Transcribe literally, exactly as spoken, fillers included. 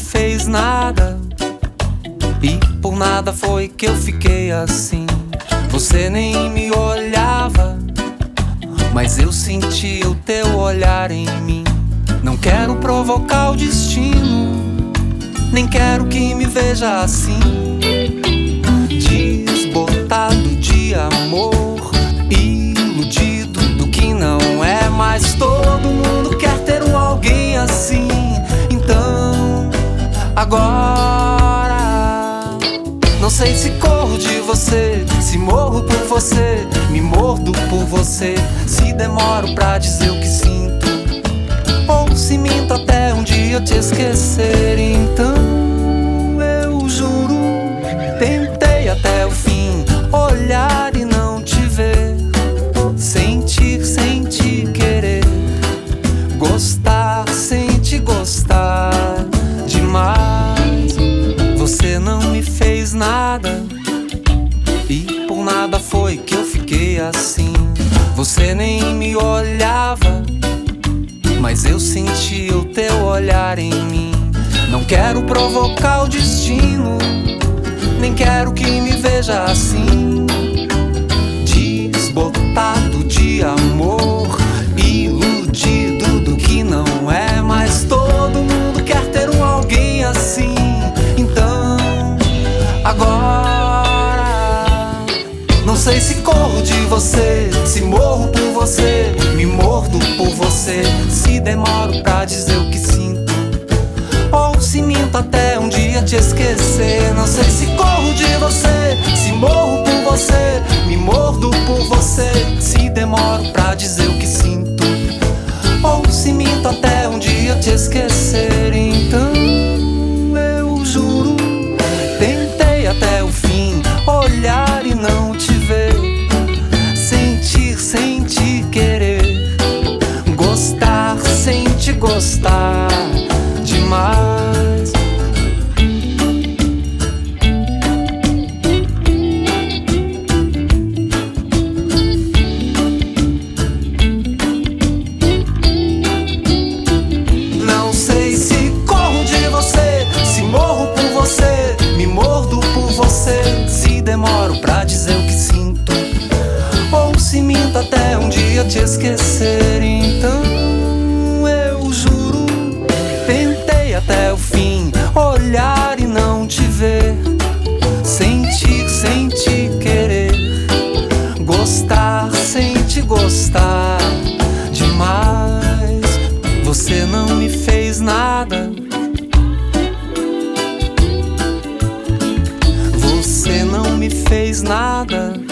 fez nada, e por nada foi que eu fiquei assim. Você nem me olhava, mas eu senti o teu olhar em mim. Não quero provocar o destino, nem quero que me veja assim, desbotado de amor, iludido do que não é. Mas todo mundo quer ter um alguém assim. Então, agora, não sei se corro de você, se morro por você, me mordo por você, se demoro pra dizer o que sinto, ou se minto até um dia te esquecer. Então eu juro, tentei até o fim olhar e não te ver, sentir sem te querer, gostar sem te gostar demais. Você não me fez nada, e por nada foi que eu fiquei assim. Você nem me olhava, mas eu senti o teu olhar em mim. Não quero provocar o destino, nem quero que me veja assim, desbotado de amor, iludido do que não é. Mas todo mundo quer ter um alguém assim. Então, agora, não sei se corro de você, se morro por você, me mordo por você, se demoro pra dizer o que sinto, ou se minto até um dia te esquecer. Não sei se corro de você, se morro por você, me mordo por você, se demoro pra dizer o que sinto, ou se minto até um dia te esquecer. Então eu juro, tentei até o fim olhar e não te ver, sentir sem te querer, gostar sem te gostar demais. Não sei se corro de você, se morro por você, me mordo por você, se demoro pra dizer o que sinto, ou se minto até um dia te esquecer. Então eu juro, tentei até o fim olhar e não te ver, sentir sem te querer, gostar sem te gostar demais. Você não me fez nada, você não me fez nada,